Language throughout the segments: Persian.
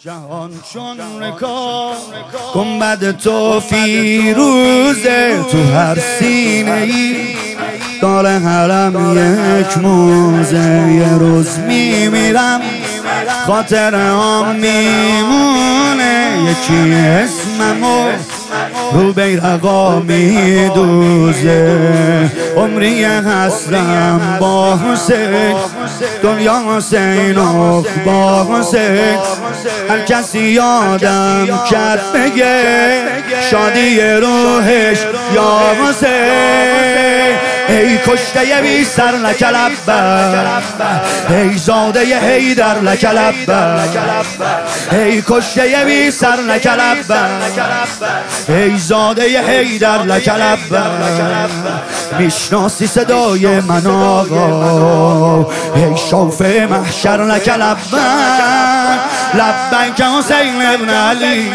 جهان چون رکاب گنبد تو فیروزه، تو هر سینه ای داره حرم یک موزه. یه روز میمیرم خاطرهام میمونه، یکی اسممو رو بیرقا میدوزه. عمری هستم با حسین، دنیا حسین و با حسین. هر کسی یادم کرد بگه شادی روحش یا حسین. ای کشته بی سر لک لبک، ای زاده حیدر لک لبک. ای کشته بی سر لک لبک، ای زاده حیدر لک لبک. میشناسی صدای من آقا، ای شوفه محشر لک لبک. لبیک حسین ابن علی،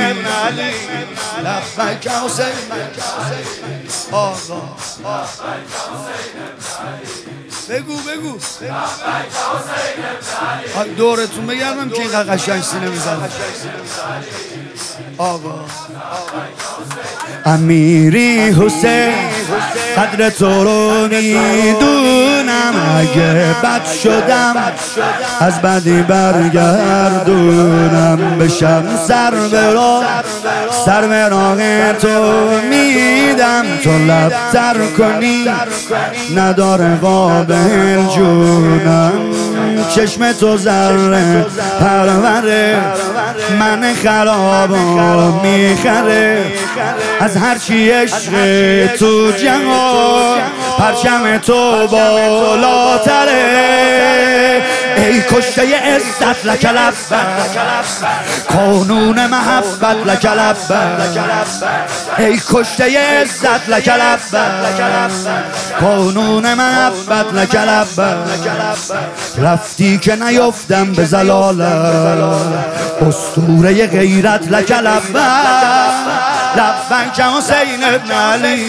لبیک حسین آقا. بگو دورتون بگردم که اینقدر قشنگ سینه میزنم آقا. امیری حسین قدر تو رو میدونم، اگه بد شدم از بدی برگردونم. بشم سر به راه تو میدم، تو لب تر کنی نداره قابل جونم. چشم تو ذره پروره من خرابا میخره، از هرچی عشق تو جهان پرچم تو بالاتره. ای کشته عزت لک لبک، قانون محبت لک لبک. ای کشته عزت لک لبک، قانون محبت لک لبک. رفتی که نیفتم به زلالت، اسطوره غیرت لک لبک. لبیک حسین ابن علی،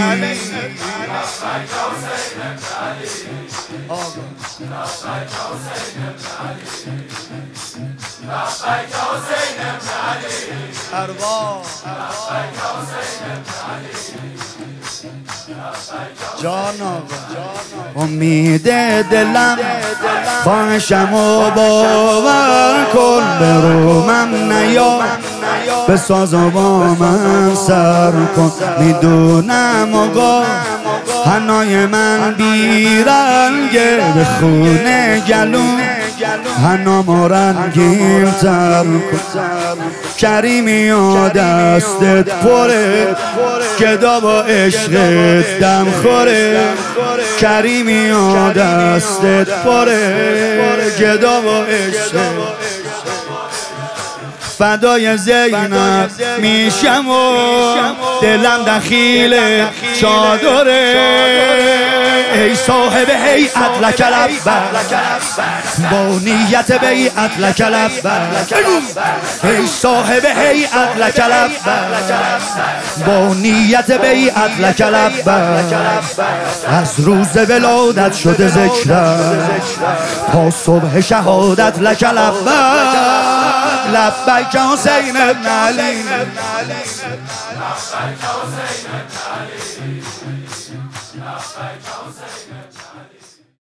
جان آقا. امید دلم خواهشم و باور کن، برو من نیا بساز و با من سر کن. میدونم آقا حنای من بیرنگه، به خونه گلون حنامو رنگین تر کن. کریمی و دستت پره، گدا با عشقت دم خوره. کریمی و دستت پره، گدا با عشقت. فدای زینب میشم و دلم دخیل چادره. ای صاحب هیئت لک لبک، با نیت بیعت لک لبک. ای صاحب هیئت لک لبک، با نیت بیعت لک لبک. از روز ولادت شده ذکرم تا صبح شهادت لک لبک. لبیک حسین ابن علی، لبیک حسین ابن علی.